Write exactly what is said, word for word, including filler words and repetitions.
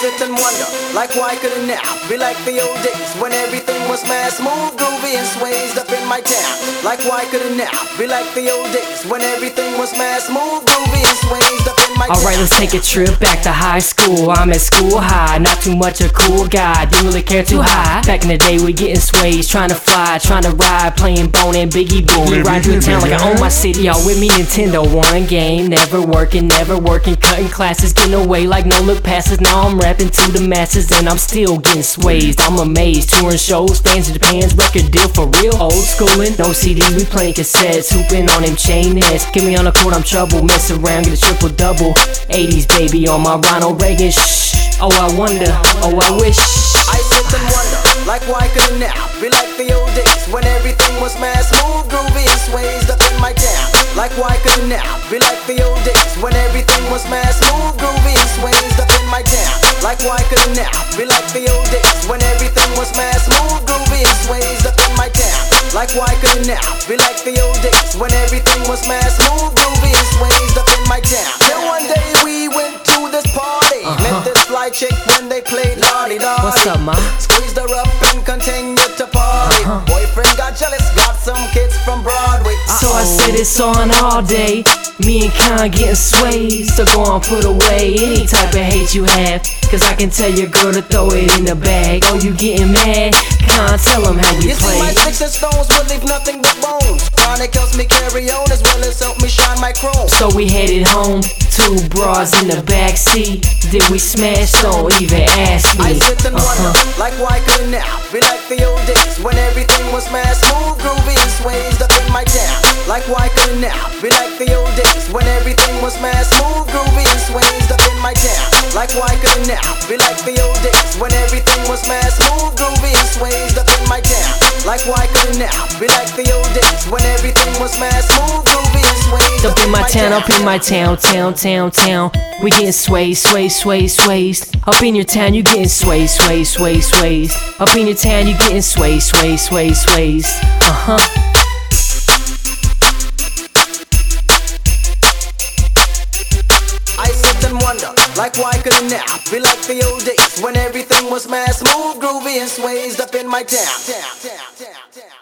sit and wonder, like why couldn't now be like the old days when everything was mad, smooth, groovy and sways up in my town? Like why couldn't now be like the old days when everything was mad, smooth, groovy and sways up in my town? Alright, let's take a trip back to high school. I'm at school high, not too much a cool guy, didn't really care too high. Back in the day we getting sways, trying to fly, trying to ride, playing Bone and Biggie Boom. We ride through town like I own my city. Y'all with me, Nintendo one game, never working, never working, cutting classes, getting away like no look passes. Now I'm rapping to the masses and I'm still getting swayed. I'm amazed, touring shows, fans in Japan's record deal for real. Old schoolin', no C Ds, we playing cassettes, hooping on them chain nets. Get me on the court, I'm trouble, mess around, get a triple double. eighties baby on my Ronald Reagan, shh. Oh I wonder, oh I wish. I sit and wonder, like why couldn't now be like the old days when everything was mad, smooth, groovy and sways up in my town? Like why couldn't now be like the old days when everything was mad, smooth, groovy and sways up in my town? Like why couldn't now be like the old days when everything was mad, smooth, groovy and sways up in my town? Like why couldn't now be like the old days when everything was mad, smooth, groovy and sways up in my town? Then one day we went to this party, uh-huh. Met this fly chick when they played Lottie Dottie. What's up, ma? Squeezed her up and continued to party. Uh-huh. Boyfriend got jealous, got some kids from Broadway. Uh-oh. So I said it's on all day. Me and Con getting swayed. So go on, put away any type of hate you have, cause I can tell your girl to throw it in the bag. Oh, you getting mad? Con, tell them how we you play. See, my sticks and stones will leave nothing but bones. Chronic helps me carry on as well as help me shine my chrome. So we headed home, two bras in the backseat. Did we smash? Don't even ask me. I sit and wonder, uh-huh. Like why couldn't now be like the old days when everything was mad, smooth, groovy and sways up in my town? Like why couldn't now be like the old days when everything was mad, smooth, groovy and sways up in my town? Like why couldn't now be like the old days when everything was mad, smooth, groovy and sways up in my town? Like why couldn't now be like the old days when everything was mad, smooth, groovy and sways up in my town? Up in my town, town, town, town. We getting swayed, swayed, swayed, swayed. Up in your town, you getting swayed, swayed, swayed, swayed. Up in your town, you getting swayed, swayed, swayed, swayed. Uh huh. I sit and wonder, like why couldn't now be like the old days when everything was mad, smooth, groovy and sways up in my town.